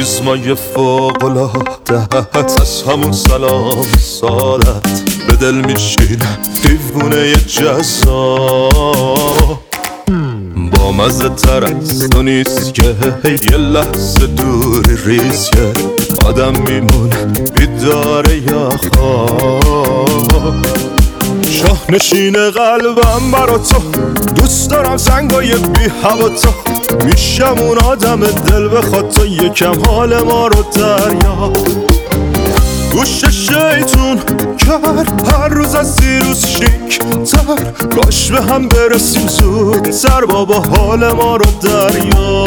چشمای فوق‌العاده‌ات، از همون سلام سالت به دل میشینه دیوونه جذاب. با مزه تر از تو نیست که یه لحظه دوری ریزه، آدم میمونه بیداره یا خواب. شاهنشین قلبم برا تو، دوست دارم زنگای بی هوا تو، میشم اون آدم دل بخواد تو یکم حال ما رو دریا. گوش شیطون کرد هر روز از دیروز شیک تر، کاش به هم برسیم زود سر بابا حال ما رو دریا.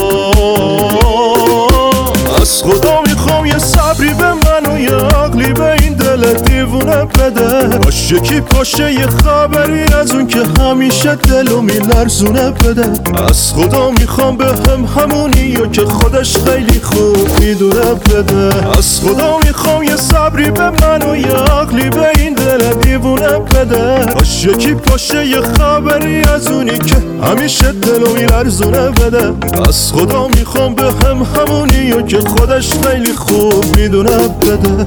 از خدا میخوام یه صبری به من و یه عقلی به این دل دیوونه بده، باش یکی پاشه یه خبری از اون که همیشه دلو میلرزونه بده. از خدا میخوام به همونی و که خودش خیلی خوب میدونه بده. از خدا میخوام یه صبری به من و یه عقلی به این دل دیوونه بده، باش یکی پاشه یه خبری از اونی که همیشه دلو میلرزونه بده. از خدا میخوام به همونی و که خودش خیلی خوب میدونه بده.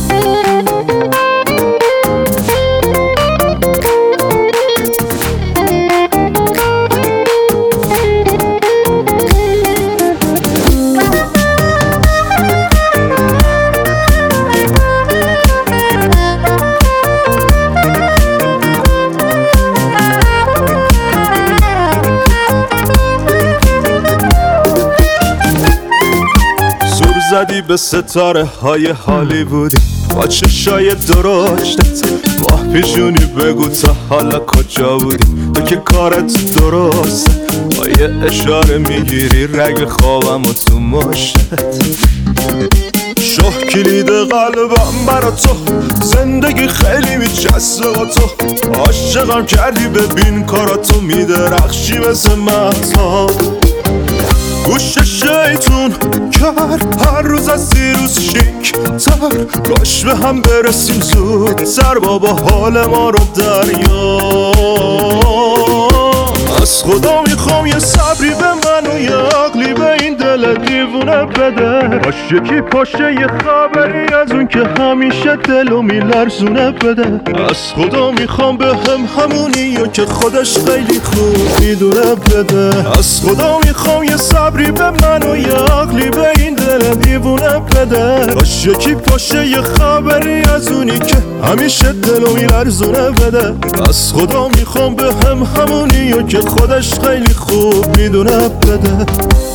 زدی به ستاره های هالیوودی با چشای درشتت، ماه پیشونی بگو تا حالا کجا بودی تو که کارت درسته. با یه اشاره میگیری رگ خوابم و تو مشتت. شاه کلید قلبم برا تو، زندگی خیلی میچسبه با تو، عاشقم کردی ببین کاراتو میدرخشی مثل مهتاب. گوش شیطون کرد هر روز از دیروز شیک تر، کاش به هم برسیم زود سر بابا حال ما رو دریا. از خدا میخوام یه صبری به من و یه عقلی به این دل دیوونه بده، باش یکی پاشه یه خبری از اون که همیشه دلو میلرزونه بده. از خدا میخوام به همونی و که خودش خیلی خوب میدونه بده. از خدا میخوام یه صبری به من و یه عقلی به این دل دیوونه بده، باش یکی پاشه یه خبری از اونی که همیشه دلو میلرزونه بده. از خدا میخوام به همونی و که خودش خیلی خوب میدونه بده.